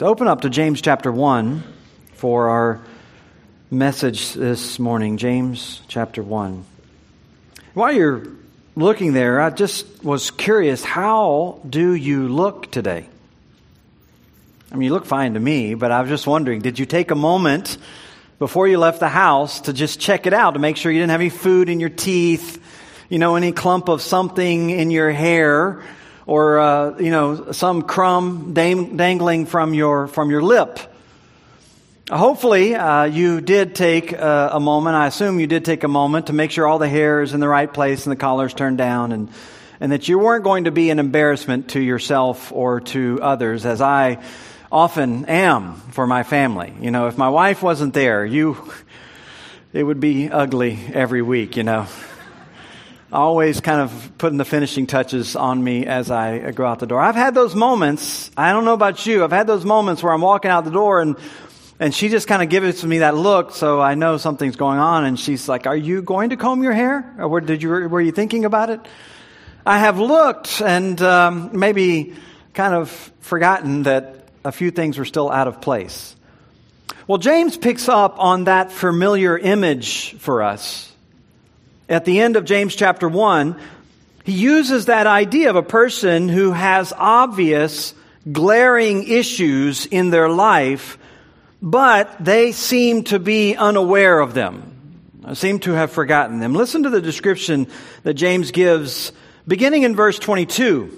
To open up to James chapter 1 for our message this morning, James chapter 1. While you're looking there, I just was curious, how do you look today? I mean, you look fine to me, but I was just wondering, did you take a moment before you left the house to just check it out, to make sure you didn't have any food in your teeth, any clump of something in your hair, or some crumb dangling from your lip? Hopefully, you did take a moment. I assume you did take a moment to make sure all the hair is in the right place and the collar's turned down, and that you weren't going to be an embarrassment to yourself or to others, as I often am for my family. If my wife wasn't there, it would be ugly every week. Always kind of putting the finishing touches on me as I go out the door. I've had those moments. I don't know about you. I've had those moments where I'm walking out the door and she just kind of gives me that look, so I know something's going on. And she's like, "Are you going to comb your hair? Or were you thinking about it?" I have looked and maybe kind of forgotten that a few things were still out of place. Well, James picks up on that familiar image for us. At the end of James chapter 1, he uses that idea of a person who has obvious, glaring issues in their life, but they seem to be unaware of them, seem to have forgotten them. Listen to the description that James gives, beginning in verse 22.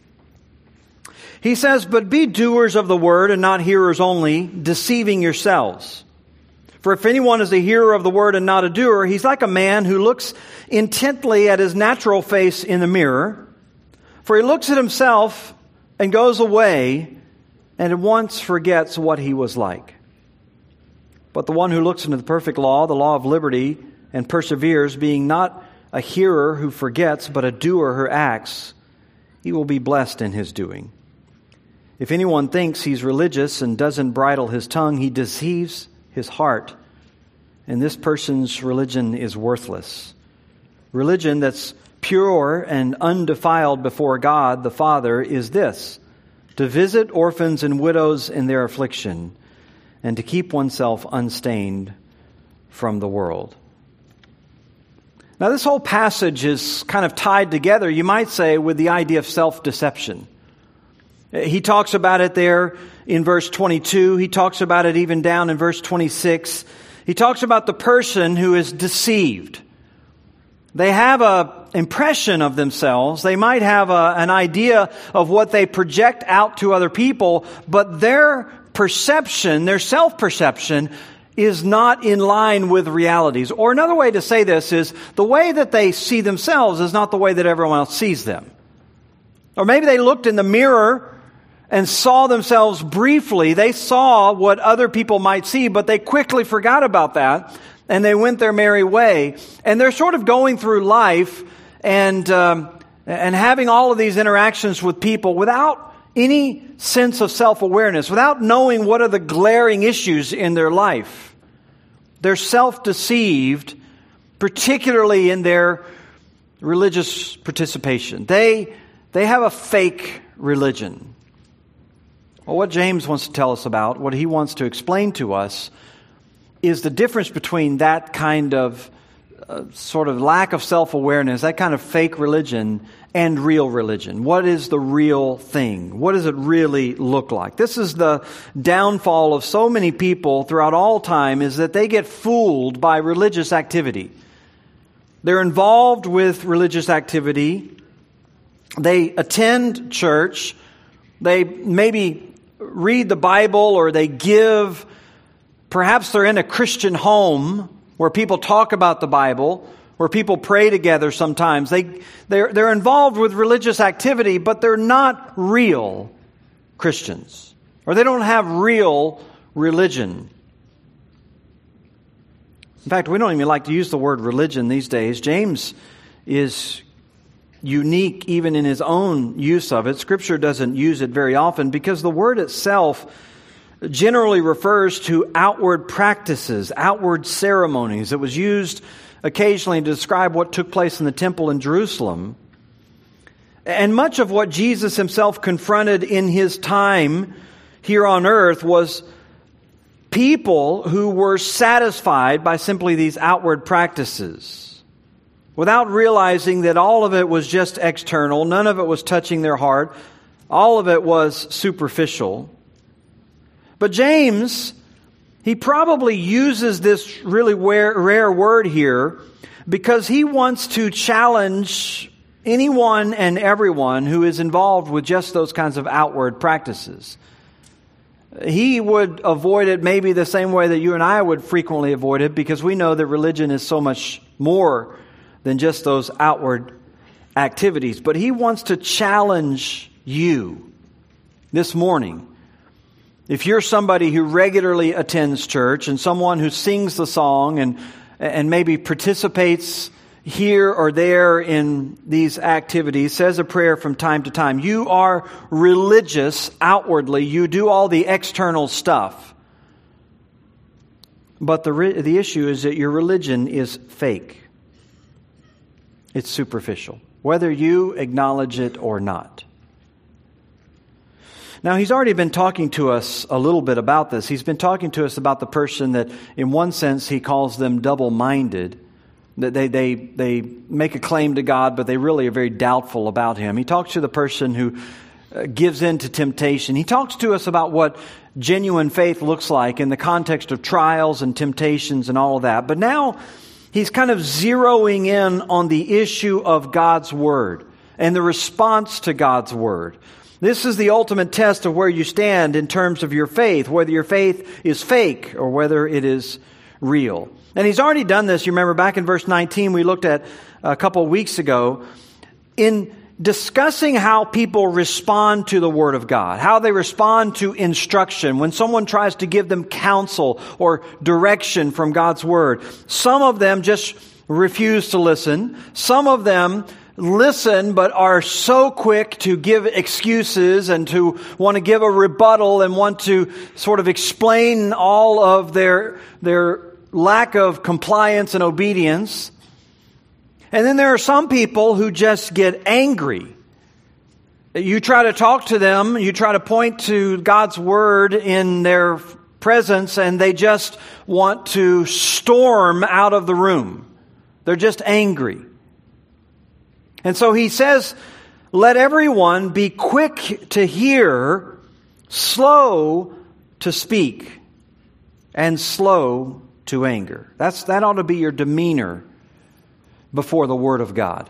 He says, "But be doers of the word and not hearers only, deceiving yourselves. For if anyone is a hearer of the word and not a doer, he's like a man who looks intently at his natural face in the mirror. For he looks at himself and goes away and at once forgets what he was like. But the one who looks into the perfect law, the law of liberty, and perseveres, being not a hearer who forgets, but a doer who acts, he will be blessed in his doing. If anyone thinks he's religious and doesn't bridle his tongue, he deceives his heart, and this person's religion is worthless. Religion that's pure and undefiled before God the Father is this: to visit orphans and widows in their affliction, and to keep oneself unstained from the world." Now, this whole passage is kind of tied together, you might say, with the idea of self-deception. He talks about it there in verse 22. He talks about it even down in verse 26. He talks about the person who is deceived. They have an impression of themselves. They might have an idea of what they project out to other people, but their perception, their self-perception, is not in line with realities. Or another way to say this is, the way that they see themselves is not the way that everyone else sees them. Or maybe they looked in the mirror and saw themselves briefly. They saw what other people might see, but they quickly forgot about that, and they went their merry way. And they're sort of going through life and having all of these interactions with people without any sense of self-awareness, without knowing what are the glaring issues in their life. They're self-deceived, particularly in their religious participation. They have a fake religion. Well, what James wants to tell us about, what he wants to explain to us, is the difference between that kind of sort of lack of self-awareness, that kind of fake religion, and real religion. What is the real thing? What does it really look like? This is the downfall of so many people throughout all time, is that they get fooled by religious activity. They're involved with religious activity. They attend church. They maybe read the Bible, or they give. Perhaps they're in a Christian home where people talk about the Bible, where people pray together sometimes. They're involved with religious activity, but they're not real Christians. Or they don't have real religion. In fact, we don't even like to use the word religion these days. James is unique even in his own use of it. Scripture doesn't use it very often because the word itself generally refers to outward practices, outward ceremonies. It was used occasionally to describe what took place in the temple in Jerusalem. And much of what Jesus himself confronted in his time here on earth was people who were satisfied by simply these outward practices, without realizing that all of it was just external, none of it was touching their heart, all of it was superficial. But James, he probably uses this really rare word here because he wants to challenge anyone and everyone who is involved with just those kinds of outward practices. He would avoid it maybe the same way that you and I would frequently avoid it, because we know that religion is so much more than just those outward activities. But he wants to challenge you this morning. If you're somebody who regularly attends church and someone who sings the song and maybe participates here or there in these activities, says a prayer from time to time, you are religious outwardly, you do all the external stuff. But the issue is that your religion is fake. It's superficial, whether you acknowledge it or not. Now, he's already been talking to us a little bit about this. He's been talking to us about the person that, in one sense, he calls them double-minded. That they make a claim to God, but they really are very doubtful about Him. He talks to the person who gives in to temptation. He talks to us about what genuine faith looks like in the context of trials and temptations and all of that. But now he's kind of zeroing in on the issue of God's Word and the response to God's Word. This is the ultimate test of where you stand in terms of your faith, whether your faith is fake or whether it is real. And he's already done this. You remember back in verse 19 we looked at a couple of weeks ago in discussing how people respond to the Word of God, how they respond to instruction when someone tries to give them counsel or direction from God's Word. Some of them just refuse to listen. Some of them listen but are so quick to give excuses and to want to give a rebuttal and want to sort of explain all of their lack of compliance and obedience. And then there are some people who just get angry. You try to talk to them, you try to point to God's Word in their presence, and they just want to storm out of the room. They're just angry. And so he says, let everyone be quick to hear, slow to speak, and slow to anger. That ought to be your demeanor before the Word of God.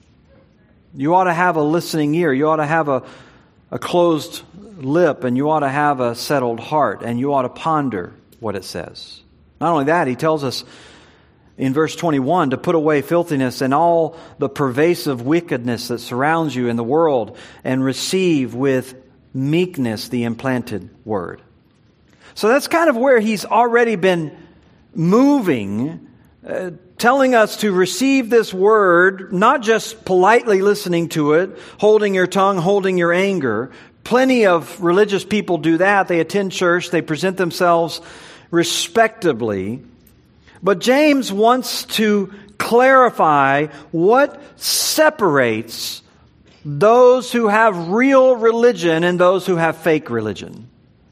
You ought to have a listening ear. You ought to have a closed lip, and you ought to have a settled heart, and you ought to ponder what it says. Not only that, he tells us in verse 21 to put away filthiness and all the pervasive wickedness that surrounds you in the world and receive with meekness the implanted Word. So that's kind of where he's already been moving, telling us to receive this Word, not just politely listening to it, holding your tongue, holding your anger. Plenty of religious people do that. They attend church, they present themselves respectably. But James wants to clarify what separates those who have real religion and those who have fake religion.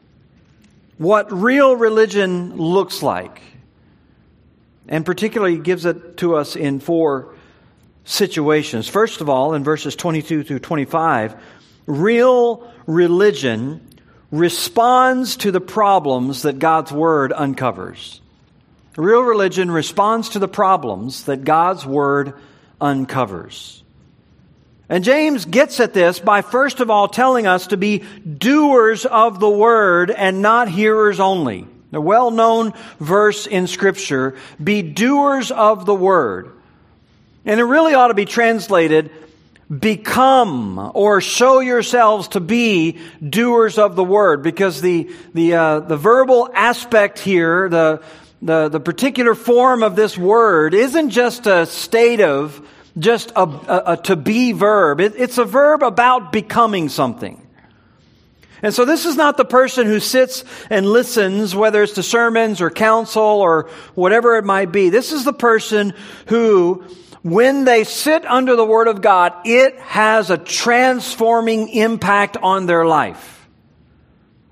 What real religion looks like. And particularly he gives it to us in 4 situations. First of all, in verses 22 through 25, real religion responds to the problems that God's Word uncovers. Real religion responds to the problems that God's Word uncovers. And James gets at this by first of all telling us to be doers of the Word and not hearers only. A well-known verse in Scripture, be doers of the Word. And it really ought to be translated, become or show yourselves to be doers of the Word. Because the verbal aspect here, the particular form of this word isn't just a state of, just a to be verb. It's a verb about becoming something. And so this is not the person who sits and listens, whether it's to sermons or counsel or whatever it might be. This is the person who, when they sit under the Word of God, it has a transforming impact on their life.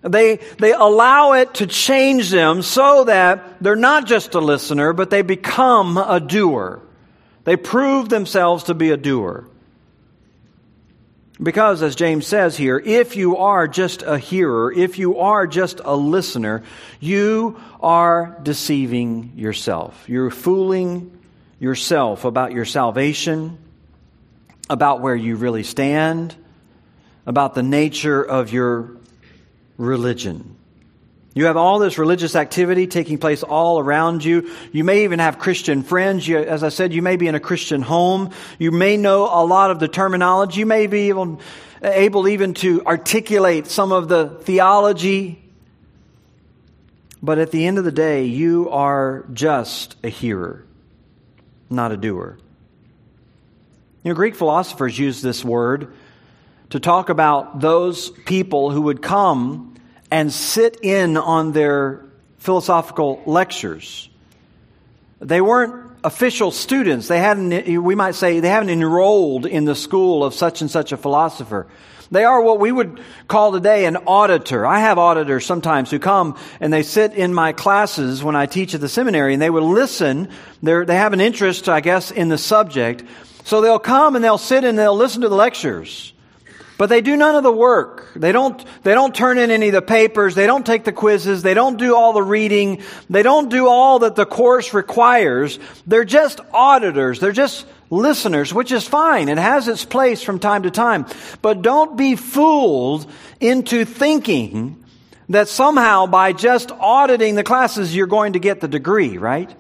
They allow it to change them so that they're not just a listener, but they become a doer. They prove themselves to be a doer. Because, as James says here, if you are just a hearer, if you are just a listener, you are deceiving yourself. You're fooling yourself about your salvation, about where you really stand, about the nature of your religion. You have all this religious activity taking place all around you. You may even have Christian friends. As I said, you may be in a Christian home. You may know a lot of the terminology. You may be able even to articulate some of the theology. But at the end of the day, you are just a hearer, not a doer. Greek philosophers use this word to talk about those people who would come and sit in on their philosophical lectures. They weren't official students. We might say, they haven't enrolled in the school of such and such a philosopher. They are what we would call today an auditor. I have auditors sometimes who come and they sit in my classes when I teach at the seminary, and they would listen. They have an interest, I guess, in the subject. So they'll come and they'll sit and they'll listen to the lectures. But they do none of the work. They don't turn in any of the papers. They don't take the quizzes. They don't do all the reading. They don't do all that the course requires. They're just auditors. They're just listeners, which is fine. It has its place from time to time. But don't be fooled into thinking that somehow by just auditing the classes you're going to get the degree, right?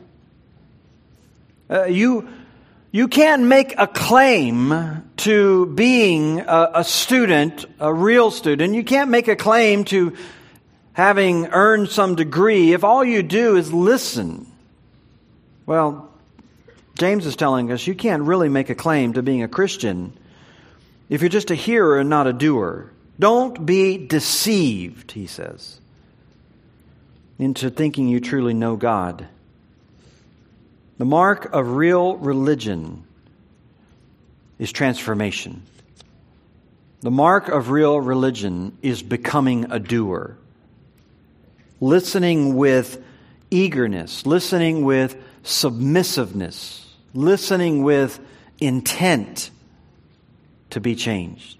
You can't make a claim to being a student, a real student. You can't make a claim to having earned some degree if all you do is listen. Well, James is telling us you can't really make a claim to being a Christian if you're just a hearer and not a doer. Don't be deceived, he says, into thinking you truly know God. The mark of real religion is transformation. The mark of real religion is becoming a doer. Listening with eagerness, listening with submissiveness, listening with intent to be changed.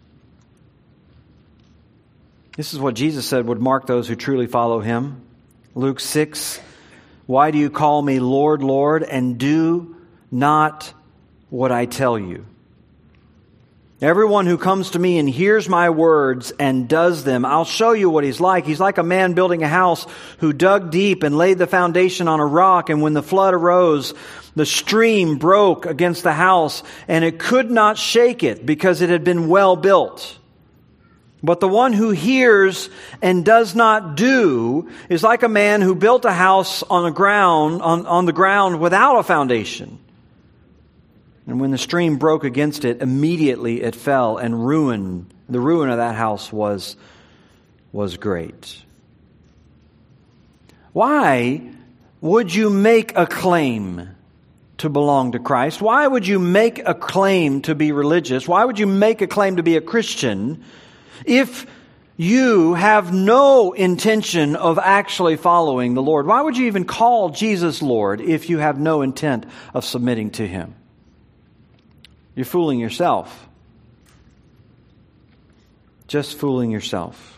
This is what Jesus said would mark those who truly follow Him. Luke 6, "Why do you call me Lord, Lord, and do not what I tell you? Everyone who comes to me and hears my words and does them, I'll show you what he's like. He's like a man building a house who dug deep and laid the foundation on a rock. And when the flood arose, the stream broke against the house, and it could not shake it because it had been well built. But the one who hears and does not do is like a man who built a house on the ground without a foundation. And when the stream broke against it, immediately it fell, and the ruin of that house was great." Why would you make a claim to belong to Christ? Why would you make a claim to be religious? Why would you make a claim to be a Christian if you have no intention of actually following the Lord? Why would you even call Jesus Lord if you have no intent of submitting to Him? You're fooling yourself. Just fooling yourself.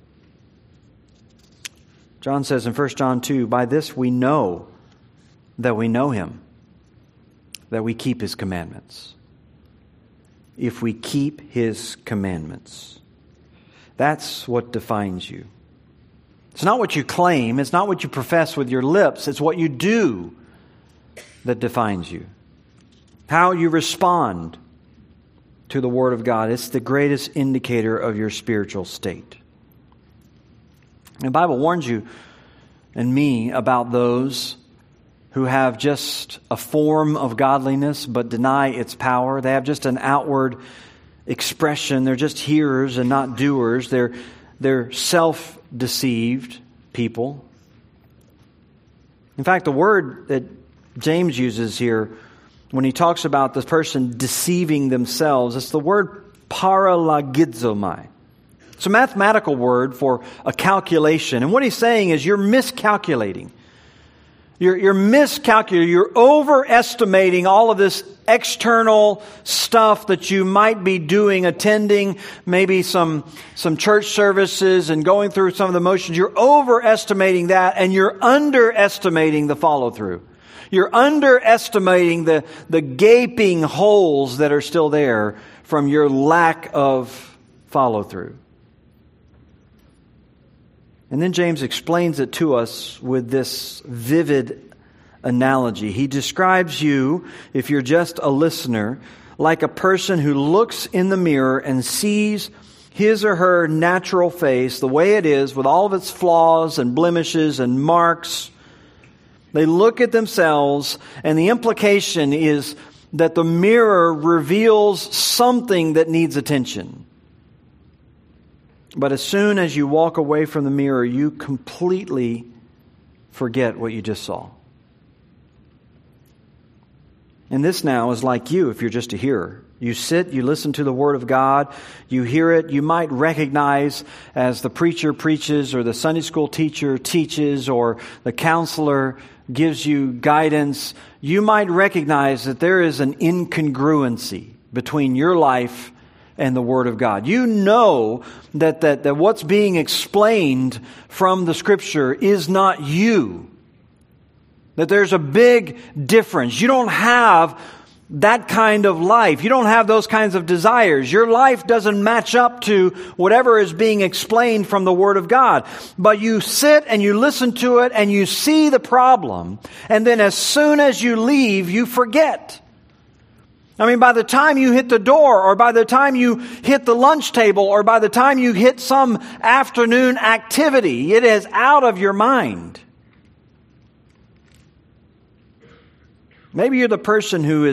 John says in 1 John 2, "By this we know that we know Him, that we keep His commandments." If we keep His commandments. That's what defines you. It's not what you claim. It's not what you profess with your lips. It's what you do that defines you. How you respond to the Word of God. It's the greatest indicator of your spiritual state. The Bible warns you and me about those who have just a form of godliness but deny its power. They have just an outward expression. They're just hearers and not doers. They're self-deceived people. In fact, the word that James uses here when he talks about the person deceiving themselves, it's the word paralagizomai. It's a mathematical word for a calculation. And what he's saying is you're miscalculating. You're miscalculating. You're overestimating all of this external stuff that you might be doing, attending maybe some church services and going through some of the motions. You're overestimating that, and you're underestimating the follow-through. You're underestimating the gaping holes that are still there from your lack of follow-through. And then James explains it to us with this vivid analogy. He describes you, if you're just a listener, like a person who looks in the mirror and sees his or her natural face the way it is, with all of its flaws and blemishes and marks. They look at themselves, and the implication is that the mirror reveals something that needs attention. But as soon as you walk away from the mirror, you completely forget what you just saw. And this now is like you if you're just a hearer. You sit, you listen to the Word of God, you hear it, you might recognize as the preacher preaches or the Sunday school teacher teaches or the counselor gives you guidance, you might recognize that there is an incongruency between your life and the Word of God. You know that what's being explained from the Scripture is not you. That there's a big difference. You don't have that kind of life. You don't have those kinds of desires. Your life doesn't match up to whatever is being explained from the Word of God. But you sit and you listen to it and you see the problem. And then as soon as you leave, you forget. I mean, by the time you hit the door, or by the time you hit the lunch table, or by the time you hit some afternoon activity, it is out of your mind. Maybe you're the person who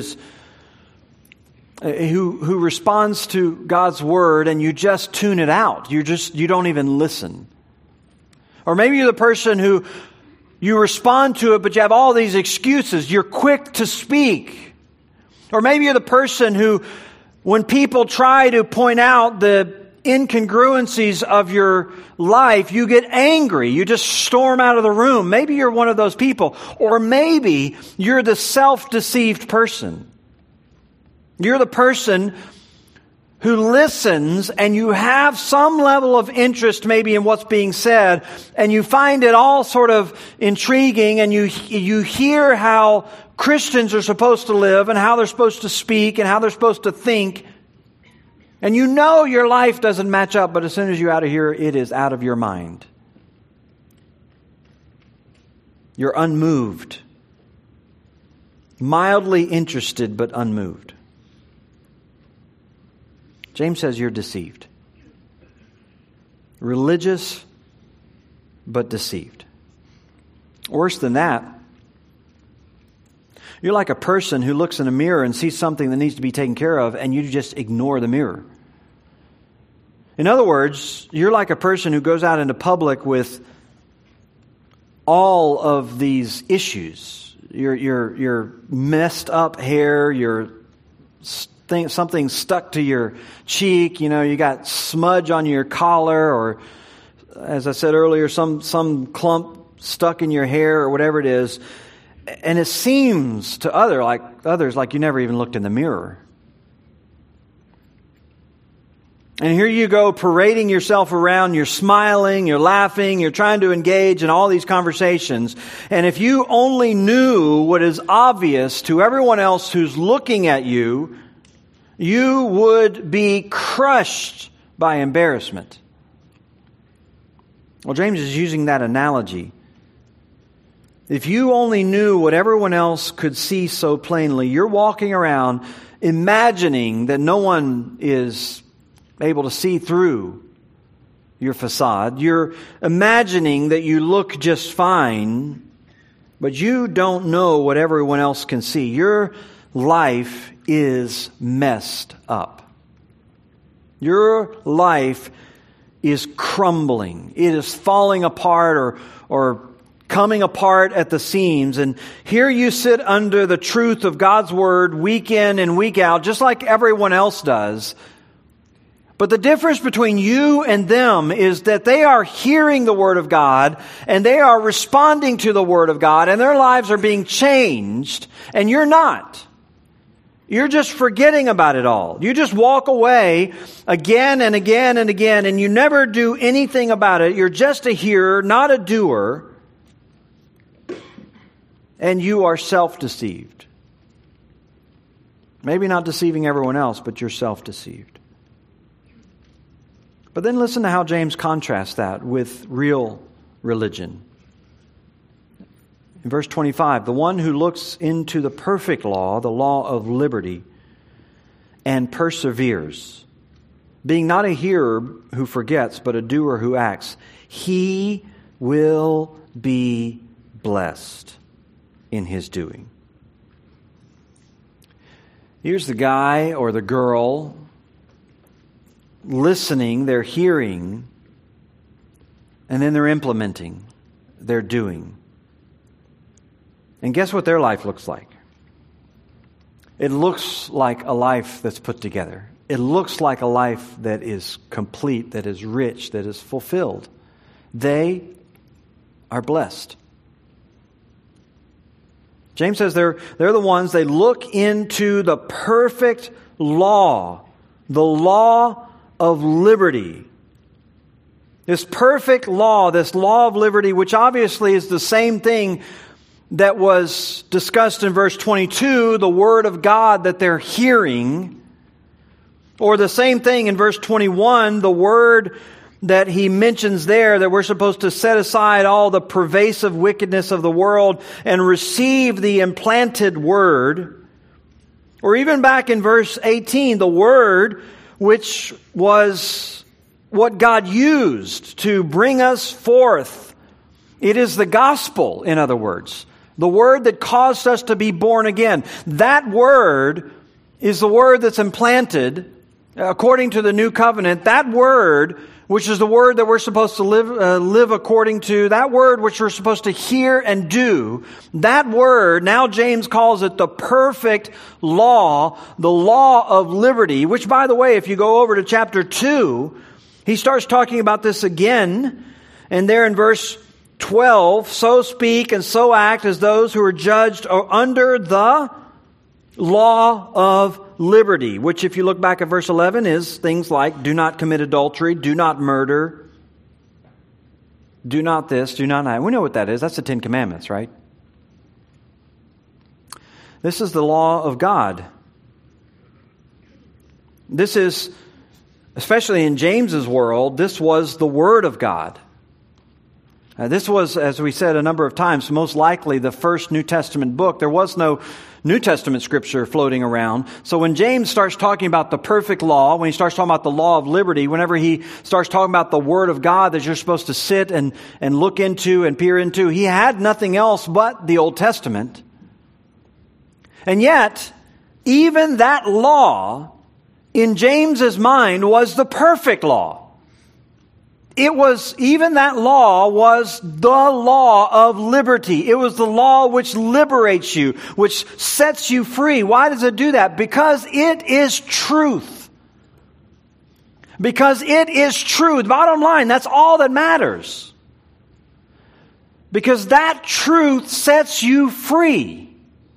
responds to God's Word and you just tune it out. You don't even listen. Or maybe you're the person who you respond to it, but you have all these excuses. You're quick to speak. Or maybe you're the person who, when people try to point out the incongruencies of your life, you get angry. You just storm out of the room. Maybe you're one of those people. Or maybe you're the self-deceived person. You're the person who listens and you have some level of interest maybe in what's being said, and you find it all sort of intriguing, and you hear how Christians are supposed to live and how they're supposed to speak and how they're supposed to think. And you know your life doesn't match up, but as soon as you're out of here, it is out of your mind. You're unmoved. Mildly interested, but unmoved. James says you're deceived. Religious, but deceived. Worse than that, you're like a person who looks in a mirror and sees something that needs to be taken care of, and you just ignore the mirror. In other words, you're like a person who goes out into public with all of these issues. Your messed up hair, your something stuck to your cheek, you got smudge on your collar, or as I said earlier, some clump stuck in your hair or whatever it is. And it seems to others like you never even looked in the mirror. And here you go parading yourself around, you're smiling, you're laughing, you're trying to engage in all these conversations. And if you only knew what is obvious to everyone else who's looking at you, you would be crushed by embarrassment. Well, James is using that analogy. If you only knew what everyone else could see so plainly, you're walking around imagining that no one is able to see through your facade. You're imagining that you look just fine, but you don't know what everyone else can see. Your life is messed up. Your life is crumbling. It is falling apart or coming apart at the seams. And here you sit under the truth of God's Word week in and week out, just like everyone else does. But the difference between you and them is that they are hearing the Word of God and they are responding to the Word of God and their lives are being changed, and you're not. You're just forgetting about it all. You just walk away again and again and again, and you never do anything about it. You're just a hearer, not a doer. And you are self-deceived. Maybe not deceiving everyone else, but you're self-deceived. But then listen to how James contrasts that with real religion. In verse 25, the one who looks into the perfect law, the law of liberty, and perseveres, being not a hearer who forgets, but a doer who acts, he will be blessed in his doing. Here's the guy or the girl listening, they're hearing, and then they're implementing, they're doing. And guess what their life looks like? It looks like a life that's put together. It looks like a life that is complete, that is rich, that is fulfilled. They are blessed. James says they're the ones, they look into the perfect law, the law of liberty. This perfect law, this law of liberty, which obviously is the same thing that was discussed in verse 22, the Word of God that they're hearing, or the same thing in verse 21, the Word that he mentions there, that we're supposed to set aside all the pervasive wickedness of the world and receive the implanted Word. Or even back in verse 18, the Word, which was what God used to bring us forth. It is the gospel, in other words. The Word that caused us to be born again. That Word is the Word that's implanted according to the new covenant. That Word, which is the Word that we're supposed to live according to. That Word which we're supposed to hear and do. That Word, now James calls it the perfect law, the law of liberty. Which, by the way, if you go over to chapter 2, he starts talking about this again. And there in verse 12, so speak and so act as those who are judged under the law of liberty, which if you look back at verse 11 is things like do not commit adultery, do not murder, do not this, do not that. We know what that is. That's the Ten Commandments, right? This is the law of God. This is, especially in James's world, this was the Word of God. This was, as we said a number of times, most likely the first New Testament book. There was no New Testament scripture floating around. So when James starts talking about the perfect law, when he starts talking about the law of liberty, whenever he starts talking about the Word of God that you're supposed to sit and look into and peer into, he had nothing else but the Old Testament. And yet, even that law, in James's mind, was the perfect law. It was, even that law was the law of liberty. It was the law which liberates you, which sets you free. Why does it do that? Because it is truth. Because it is truth. Bottom line, that's all that matters. Because that truth sets you free.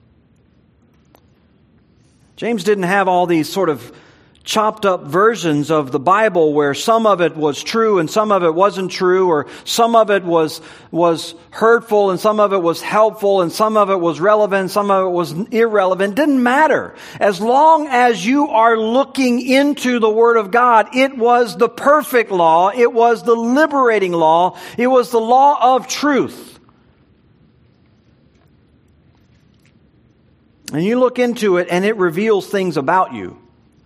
James didn't have all these sort of chopped up versions of the Bible where some of it was true and some of it wasn't true, or some of it was hurtful and some of it was helpful and some of it was relevant, some of it was irrelevant. Didn't matter. As long as you are looking into the Word of God, it was the perfect law. It was the liberating law. It was the law of truth. And you look into it and it reveals things about you.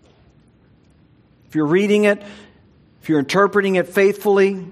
If you're reading it, if you're interpreting it faithfully,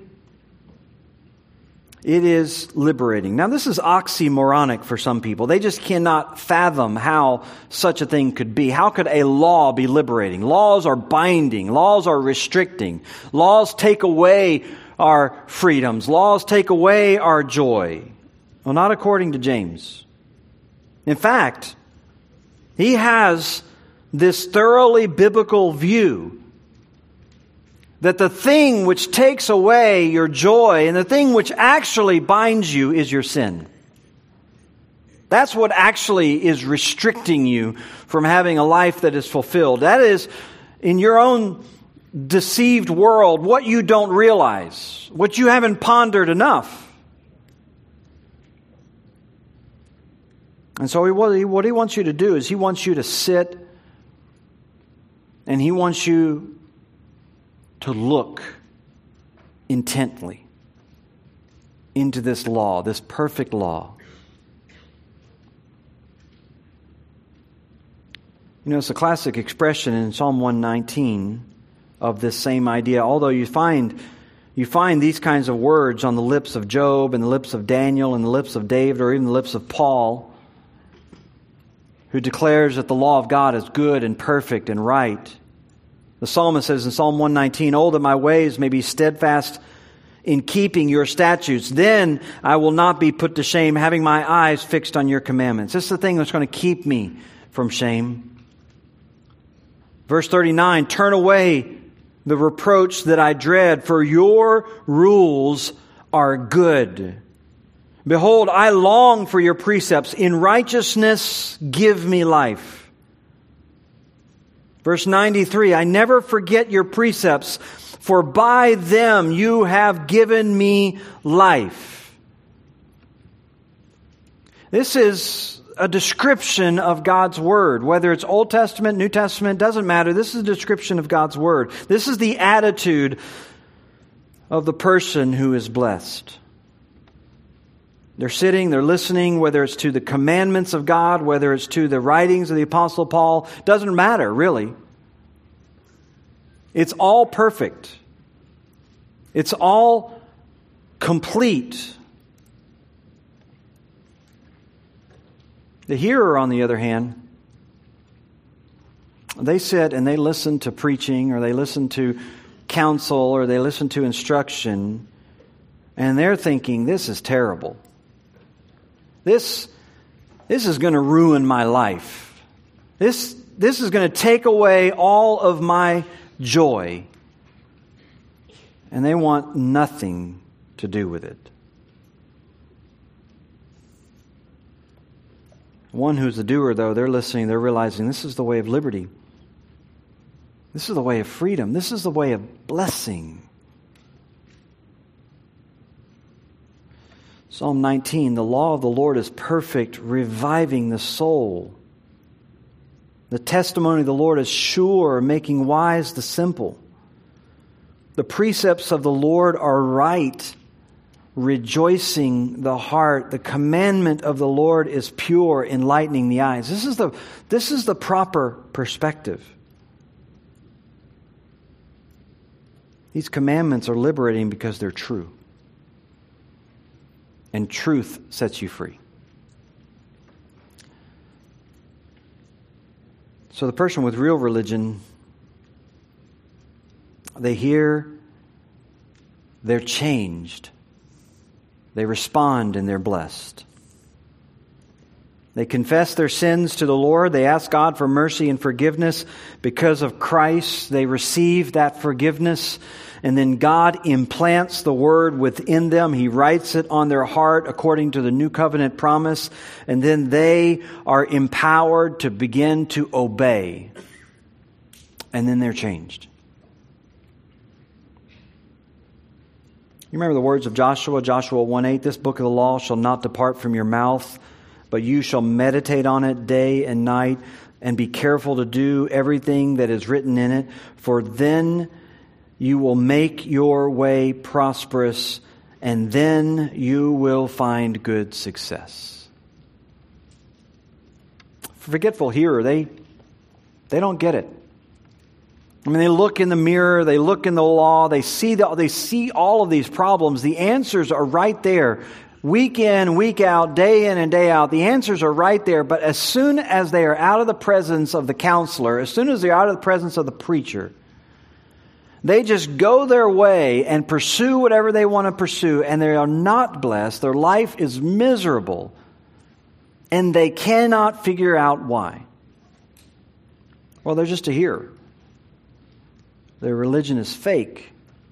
it is liberating. Now, this is oxymoronic for some people. They just cannot fathom how such a thing could be. How could a law be liberating? Laws are binding. Laws are restricting. Laws take away our freedoms. Laws take away our joy. Well, not according to James. In fact, he has this thoroughly biblical view that the thing which takes away your joy and the thing which actually binds you is your sin. That's what actually is restricting you from having a life that is fulfilled. That is, in your own deceived world, what you don't realize, what you haven't pondered enough. And so what he wants you to do is he wants you to sit and he wants you to look intently into this law, this perfect law. You know, it's a classic expression in Psalm 119 of this same idea. Although you find these kinds of words on the lips of Job and the lips of Daniel and the lips of David or even the lips of Paul, who declares that the law of God is good and perfect and right. The psalmist says in Psalm 119, "Oh, that my ways may be steadfast in keeping your statutes. Then I will not be put to shame, having my eyes fixed on your commandments." This is the thing that's going to keep me from shame. Verse 39, "Turn away the reproach that I dread, for your rules are good. Behold, I long for your precepts. In righteousness, give me life." Verse 93, "I never forget your precepts, for by them you have given me life." This is a description of God's Word. Whether it's Old Testament, New Testament, doesn't matter. This is a description of God's Word. This is the attitude of the person who is blessed. They're sitting, they're listening, whether it's to the commandments of God, whether it's to the writings of the Apostle Paul, doesn't matter, really. It's all perfect. It's all complete. The hearer, on the other hand, they sit and they listen to preaching, or they listen to counsel, or they listen to instruction, and they're thinking, this is terrible. This is going to ruin my life. This is going to take away all of my joy. And they want nothing to do with it. One who's the doer, though, they're listening, they're realizing this is the way of liberty. This is the way of freedom. This is the way of blessing. Psalm 19, "The law of the Lord is perfect, reviving the soul. The testimony of the Lord is sure, making wise the simple. The precepts of the Lord are right, rejoicing the heart. The commandment of the Lord is pure, enlightening the eyes." This is the proper perspective. These commandments are liberating because they're true. And truth sets you free. So the person with real religion, they hear, they're changed. They respond, and they're blessed. They confess their sins to the Lord. They ask God for mercy and forgiveness. Because of Christ, they receive that forgiveness. And then God implants the Word within them. He writes it on their heart according to the new covenant promise. And then they are empowered to begin to obey. And then they're changed. You remember the words of Joshua 1:8, "This book of the law shall not depart from your mouth, but you shall meditate on it day and night, and be careful to do everything that is written in it, for then you will make your way prosperous, and then you will find good success." Forgetful hearer, they don't get it. I mean, they look in the mirror, they look in the law, they see all of these problems. The answers are right there. Week in, week out, day in and day out, the answers are right there. But as soon as they are out of the presence of the counselor, as soon as they're out of the presence of the preacher, they just go their way and pursue whatever they want to pursue, and they are not blessed. Their life is miserable, and they cannot figure out why. Well, they're just a hearer. Their religion is fake.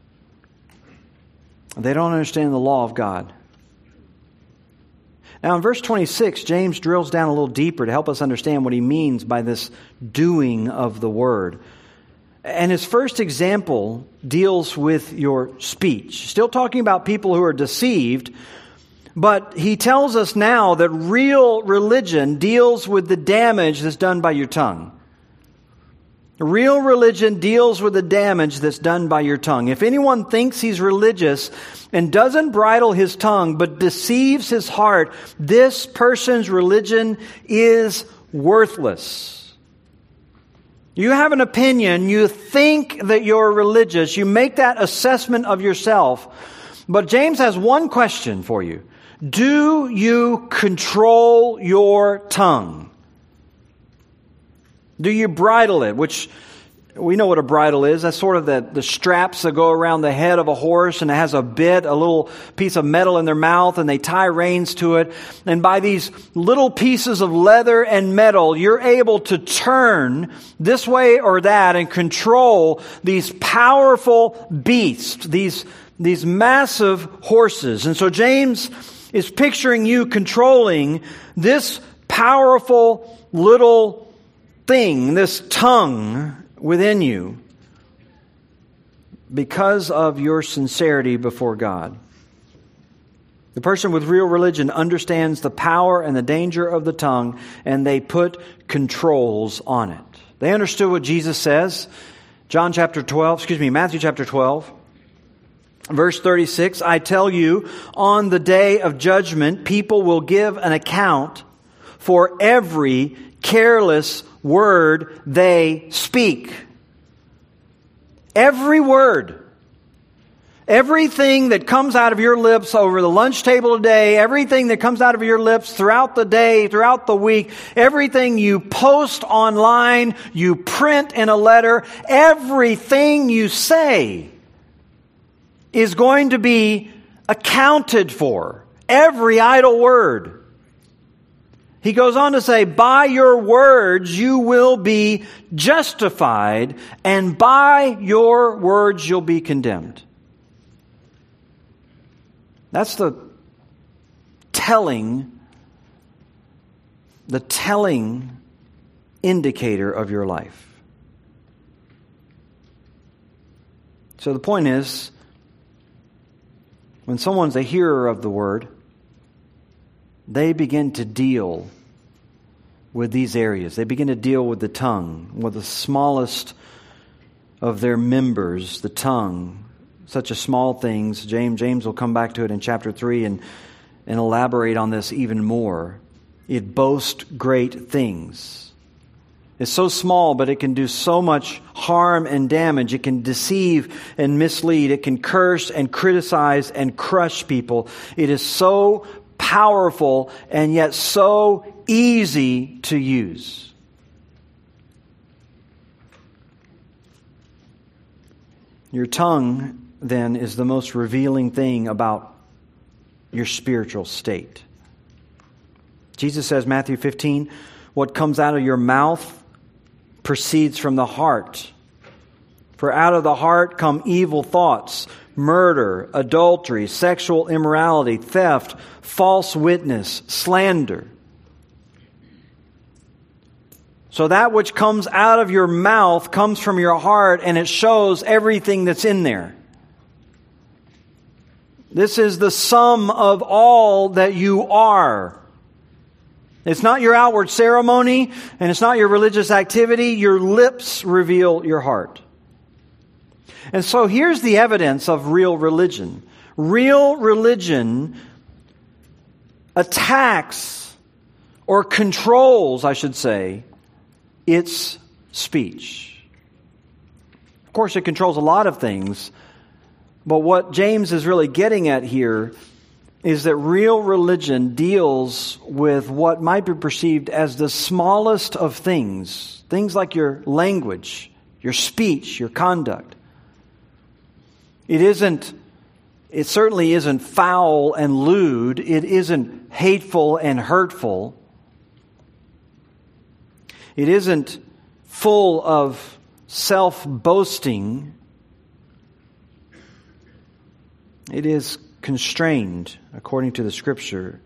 They don't understand the law of God. Now in verse 26, James drills down a little deeper to help us understand what he means by this doing of the word. And his first example deals with your speech. Still talking about people who are deceived, but he tells us now that real religion deals with the damage that's done by your tongue. Real religion deals with the damage that's done by your tongue. If anyone thinks he's religious and doesn't bridle his tongue but deceives his heart, this person's religion is worthless. You have an opinion, you think that you're religious, you make that assessment of yourself, but James has one question for you. Do you control your tongue? Do you bridle it? Which, we know what a bridle is. That's sort of the straps that go around the head of a horse, and it has a bit, a little piece of metal in their mouth, and they tie reins to it. And by these little pieces of leather and metal, you're able to turn this way or that and control these powerful beasts, these massive horses. And so James is picturing you controlling this powerful little thing, this tongue within you, because of your sincerity before God. The person with real religion understands the power and the danger of the tongue, and they put controls on it. They understood what Jesus says. Matthew chapter 12, verse 36, I tell you, on the day of judgment, people will give an account for every careless word they speak. Every word. Everything that comes out of your lips over the lunch table today, everything that comes out of your lips throughout the day, throughout the week, everything you post online, you print in a letter, everything you say is going to be accounted for. Every idle word. He goes on to say, by your words you will be justified, and by your words you'll be condemned. That's the telling indicator of your life. So the point is, when someone's a hearer of the word, they begin to deal with these areas. They begin to deal with the tongue, with the smallest of their members, the tongue. Such a small things. James will come back to it in chapter 3 and elaborate on this even more. It boasts great things. It's so small, but it can do so much harm and damage. It can deceive and mislead. It can curse and criticize and crush people. It is so powerful and yet so easy to use. Your tongue, then, is the most revealing thing about your spiritual state. Jesus says, Matthew 15, what comes out of your mouth proceeds from the heart. For out of the heart come evil thoughts, murder, adultery, sexual immorality, theft, false witness, slander. So that which comes out of your mouth comes from your heart, and it shows everything that's in there. This is the sum of all that you are. It's not your outward ceremony, and it's not your religious activity. Your lips reveal your heart. And so here's the evidence of real religion. Real religion attacks, or controls, I should say, its speech. Of course, it controls a lot of things, but what James is really getting at here is that real religion deals with what might be perceived as the smallest of things. Things like your language, your speech, your conduct. It certainly isn't foul and lewd. It isn't hateful and hurtful. It isn't full of self-boasting. It is constrained, according to the Scripture,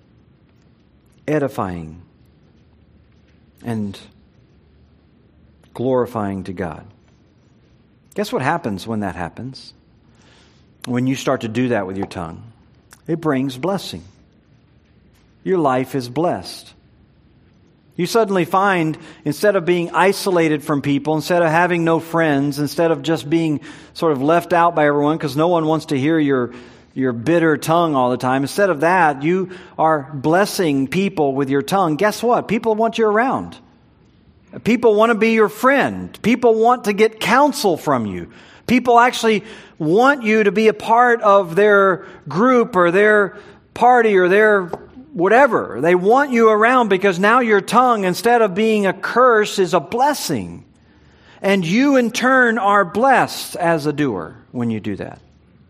edifying and glorifying to God. Guess what happens when that happens? When you start to do that with your tongue, it brings blessing. Your life is blessed. You suddenly find, instead of being isolated from people, instead of having no friends, instead of just being sort of left out by everyone because no one wants to hear your bitter tongue all the time, instead of that, you are blessing people with your tongue. Guess what? People want you around. People want to be your friend. People want to get counsel from you. People actually want you to be a part of their group or their party or their whatever. They want you around because now your tongue, instead of being a curse, is a blessing. And you in turn are blessed as a doer when you do that.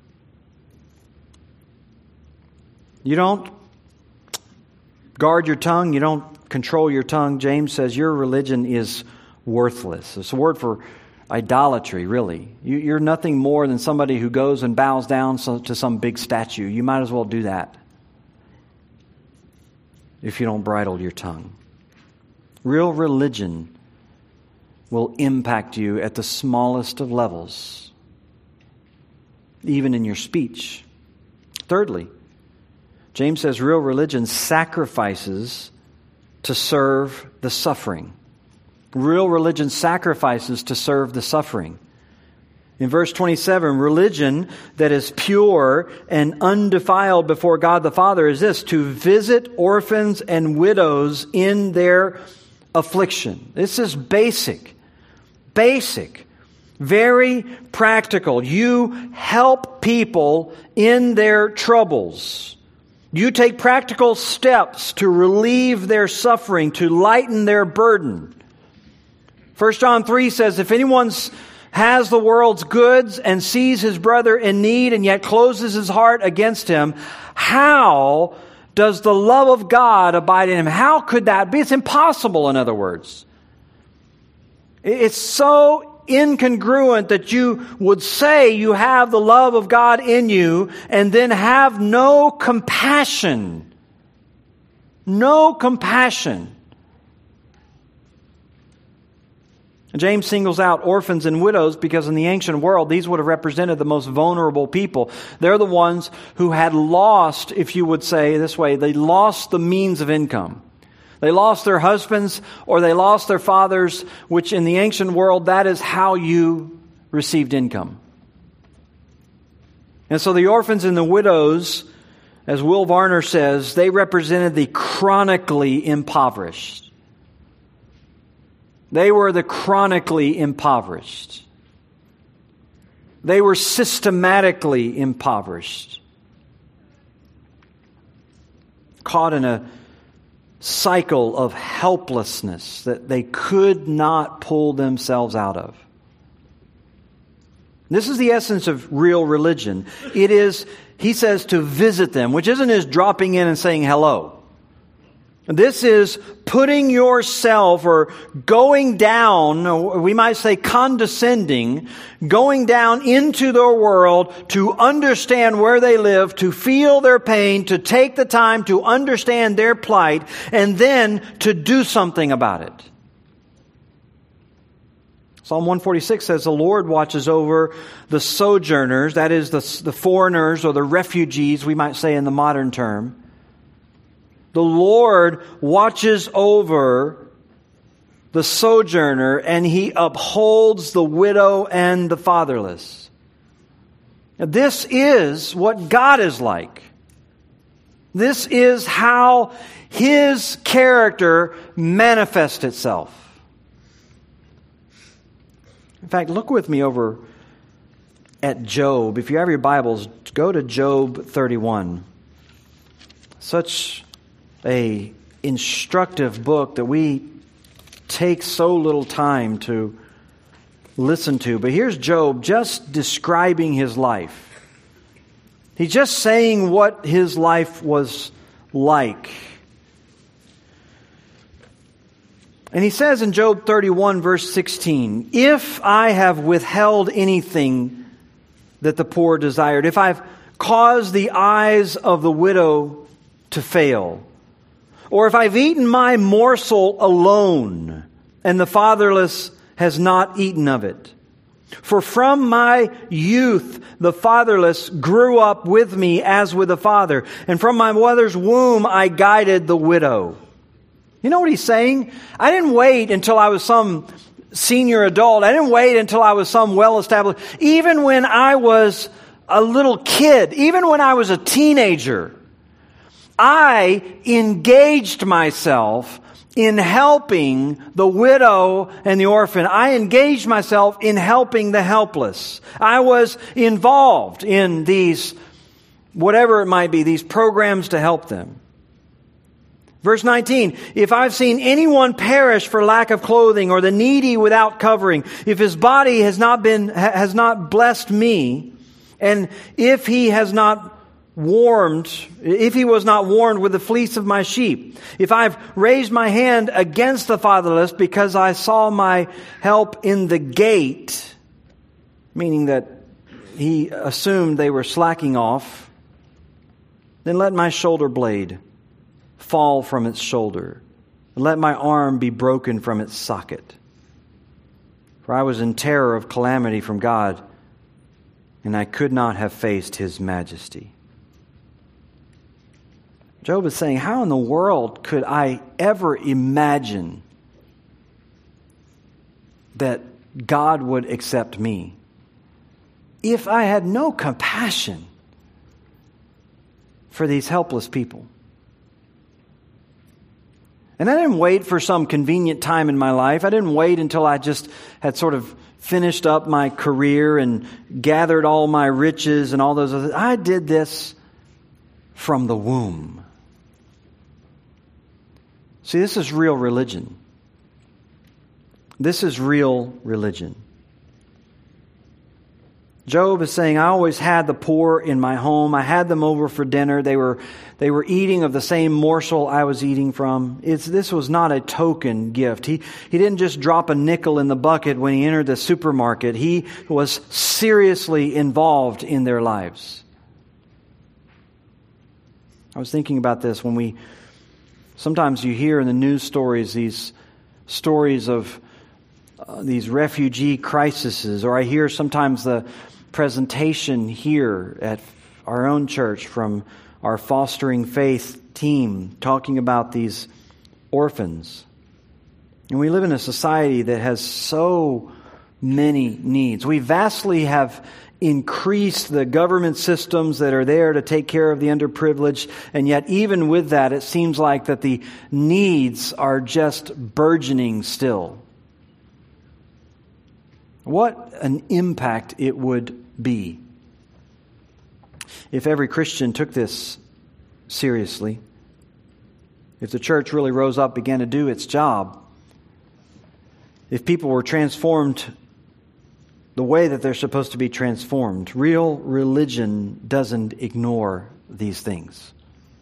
You don't guard your tongue. You don't control your tongue. James says your religion is worthless. It's a word for idolatry, really. You're nothing more than somebody who goes and bows down to some big statue. You might as well do that if you don't bridle your tongue. Real religion will impact you at the smallest of levels, even in your speech. Thirdly, James says real religion sacrifices to serve the suffering. Real religion sacrifices to serve the suffering. In verse 27, religion that is pure and undefiled before God the Father is this: to visit orphans and widows in their affliction. This is basic, very practical. You help people in their troubles. You take practical steps to relieve their suffering, to lighten their burden. 1 John 3 says, if anyone has the world's goods and sees his brother in need and yet closes his heart against him, how does the love of God abide in him? How could that be? It's impossible, in other words. It's so incongruent that you would say you have the love of God in you and then have no compassion. No compassion. James singles out orphans and widows because in the ancient world, these would have represented the most vulnerable people. They're the ones who had lost, if you would say this way, they lost the means of income. They lost their husbands or they lost their fathers, which in the ancient world, that is how you received income. And so the orphans and the widows, as Will Varner says, they represented the chronically impoverished. They were the chronically impoverished. They were systematically impoverished. Caught in a cycle of helplessness that they could not pull themselves out of. This is the essence of real religion. It is, he says, to visit them, which isn't just dropping in and saying hello. This is putting yourself or going down, or we might say condescending, going down into their world to understand where they live, to feel their pain, to take the time to understand their plight, and then to do something about it. Psalm 146 says the Lord watches over the sojourners, that is the foreigners or the refugees, we might say in the modern term. The Lord watches over the sojourner and He upholds the widow and the fatherless. Now, this is what God is like. This is how His character manifests itself. In fact, look with me over at Job. If you have your Bibles, go to Job 31. Such a instructive book that we take so little time to listen to. But here's Job just describing his life. He's just saying what his life was like. And he says in Job 31 verse 16, if I have withheld anything that the poor desired, if I've caused the eyes of the widow to fail, or if I've eaten my morsel alone, and the fatherless has not eaten of it. For from my youth the fatherless grew up with me as with a father, and from my mother's womb I guided the widow. You know what he's saying? I didn't wait until I was some senior adult. I didn't wait until I was some well-established. Even when I was a little kid, even when I was a teenager, I engaged myself in helping the widow and the orphan. I engaged myself in helping the helpless. I was involved in these, whatever it might be, these programs to help them. Verse 19, if I've seen anyone perish for lack of clothing, or the needy without covering, if his body has not blessed me, and if he was not warmed with the fleece of my sheep, if I've raised my hand against the fatherless because I saw my help in the gate, meaning that he assumed they were slacking off, then let my shoulder blade fall from its shoulder, and let my arm be broken from its socket. For I was in terror of calamity from God, and I could not have faced His majesty. Job is saying, how in the world could I ever imagine that God would accept me if I had no compassion for these helpless people? And I didn't wait for some convenient time in my life. I didn't wait until I just had sort of finished up my career and gathered all my riches and all those other things. I did this from the womb. See, this is real religion. This is real religion. Job is saying, I always had the poor in my home. I had them over for dinner. They were eating of the same morsel I was eating from. This was not a token gift. He didn't just drop a nickel in the bucket when he entered the supermarket. He was seriously involved in their lives. I was thinking about this when sometimes you hear in the news stories these stories of these refugee crises, or I hear sometimes the presentation here at our own church from our Fostering Faith team talking about these orphans. And we live in a society that has so many needs. We vastly have increased the government systems that are there to take care of the underprivileged, and yet even with that, it seems like that the needs are just burgeoning still. What an impact it would be if every Christian took this seriously, if the church really rose up, began to do its job, if people were transformed the way that they're supposed to be transformed. Real religion doesn't ignore these things.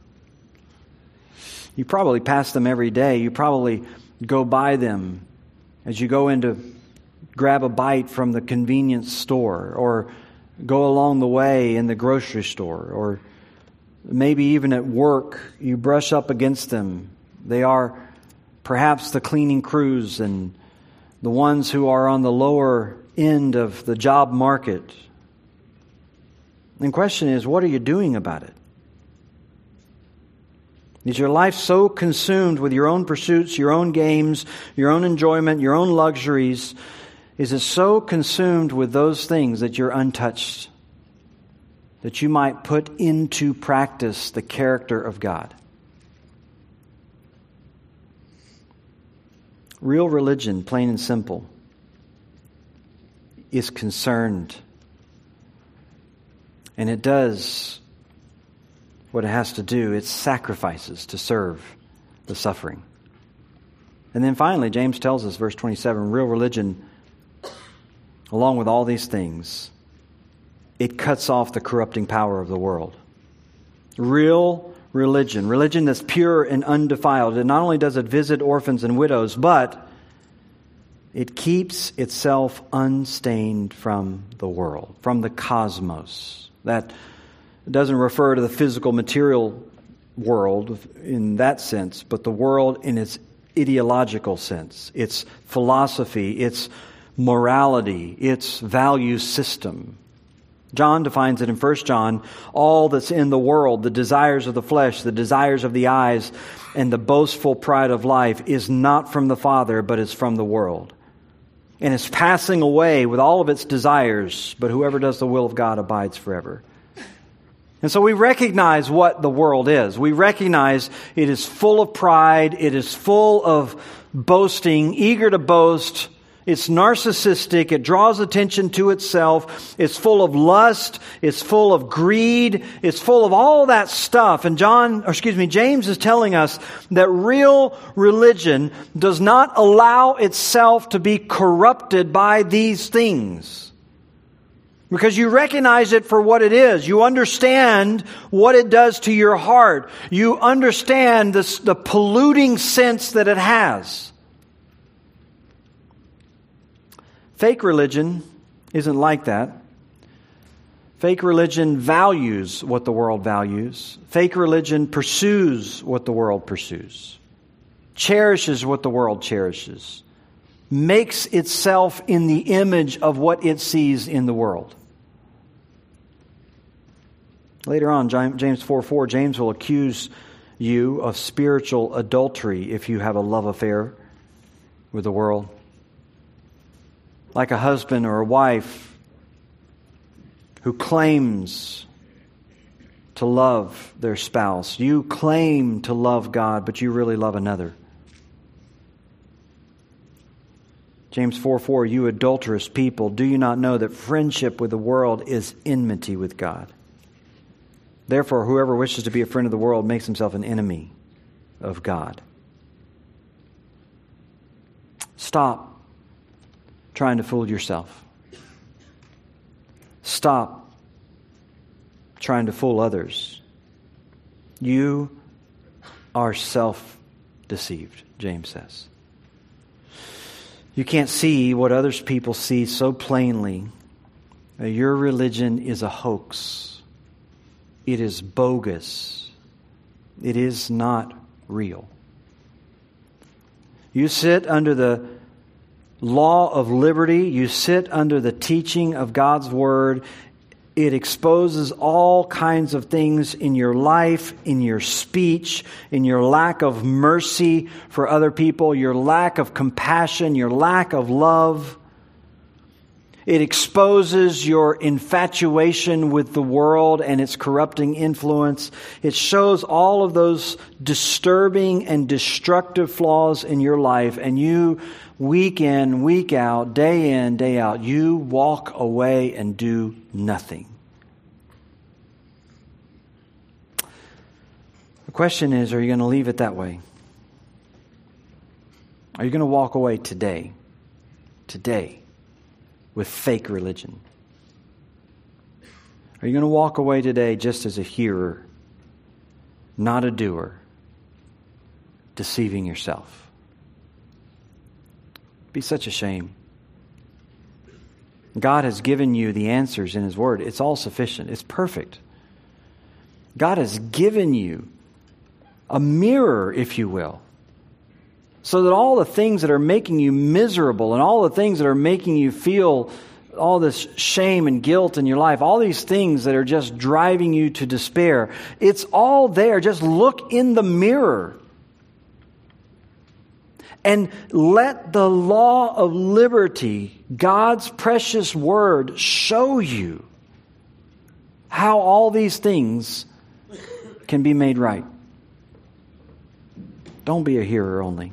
You probably pass them every day. You probably go by them as you go in to grab a bite from the convenience store, or go along the way in the grocery store, or maybe even at work, you brush up against them. They are perhaps the cleaning crews and the ones who are on the lower end of the job market. The question is, what are you doing about it? Is your life so consumed with your own pursuits, your own games, your own enjoyment, your own luxuries? Is it so consumed with those things that you're untouched, that you might put into practice the character of God? Real religion, plain and simple, is concerned. And it does what it has to do. It sacrifices to serve the suffering. And then finally, James tells us, verse 27, real religion, along with all these things, it cuts off the corrupting power of the world. Real religion that's pure and undefiled, and not only does it visit orphans and widows, but it keeps itself unstained from the world, from the cosmos. That It doesn't refer to the physical, material world in that sense, but the world in its ideological sense, its philosophy, its morality, its value system. John defines it in 1 John, all that's in the world, the desires of the flesh, the desires of the eyes, and the boastful pride of life is not from the Father, but is from the world. And is passing away with all of its desires, but whoever does the will of God abides forever. And so we recognize what the world is. We recognize it is full of pride, it is full of boasting, eager to boast. It's narcissistic. It draws attention to itself. It's full of lust. It's full of greed. It's full of all that stuff. And James is telling us that real religion does not allow itself to be corrupted by these things. Because you recognize it for what it is. You understand what it does to your heart. You understand the polluting sense that it has. Fake religion isn't like that. Fake religion values what the world values. Fake religion pursues what the world pursues. Cherishes what the world cherishes. Makes itself in the image of what it sees in the world. Later on, James 4:4, James will accuse you of spiritual adultery if you have a love affair with the world. Like a husband or a wife who claims to love their spouse. You claim to love God, but you really love another. James 4:4, you adulterous people, do you not know that friendship with the world is enmity with God? Therefore, whoever wishes to be a friend of the world makes himself an enemy of God. Stop trying to fool yourself. Stop trying to fool others. You are self-deceived, James says. You can't see what other people see so plainly. Your religion is a hoax. It is bogus. It is not real. You sit under the law of liberty. You sit under the teaching of God's Word. It exposes all kinds of things in your life, in your speech, in your lack of mercy for other people, your lack of compassion, your lack of love. It exposes your infatuation with the world and its corrupting influence. It shows all of those disturbing and destructive flaws in your life, and you, week in, week out, day in, day out, you walk away and do nothing. The question is, are you going to leave it that way? Are you going to walk away today? With fake religion? Are you going to walk away today just as a hearer, not a doer, deceiving yourself? It'd be such a shame. God has given you the answers in His Word. It's all sufficient. It's perfect. God has given you a mirror, if you will, so that all the things that are making you miserable and all the things that are making you feel all this shame and guilt in your life, all these things that are just driving you to despair, it's all there. Just look in the mirror and let the law of liberty, God's precious Word, show you how all these things can be made right. Don't be a hearer only.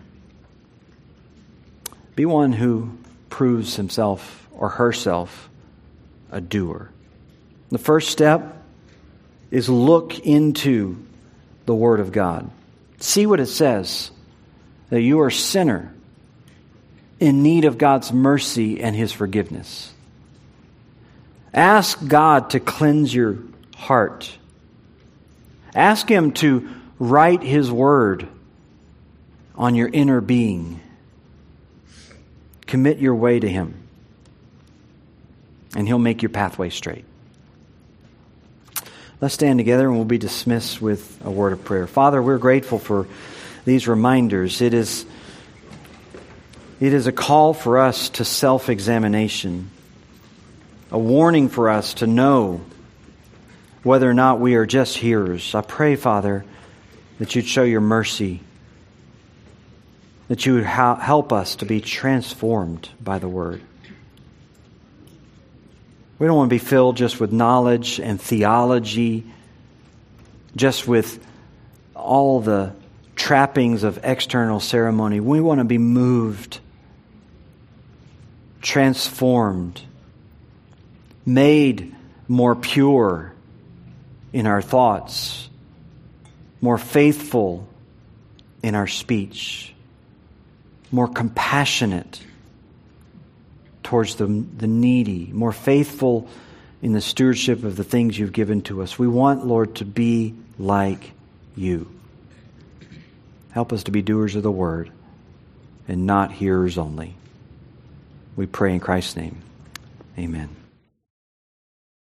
Be one who proves himself or herself a doer. The first step is look into the Word of God. See what it says, that you are a sinner in need of God's mercy and His forgiveness. Ask God to cleanse your heart. Ask Him to write His Word on your inner being. Commit your way to Him, and He'll make your pathway straight. Let's stand together and we'll be dismissed with a word of prayer. Father, we're grateful for these reminders. It is a call for us to self-examination, a warning for us to know whether or not we are just hearers. I pray, Father, that you'd show your mercy, that you would help us to be transformed by the Word. We don't want to be filled just with knowledge and theology, just with all the trappings of external ceremony. We want to be moved, transformed, made more pure in our thoughts, more faithful in our speech, more compassionate towards the needy, more faithful in the stewardship of the things you've given to us. We want, Lord, to be like you. Help us to be doers of the word and not hearers only. We pray in Christ's name. Amen.